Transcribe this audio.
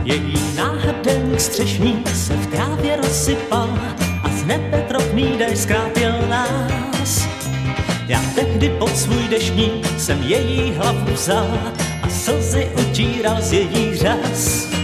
Její náhrdelník střešní se v trávě rozsypal a z nebe drobný déšť zkrátil nás. Já tehdy pod svůj deštník jsem její hlavu vzal a slzy utíral z její řas.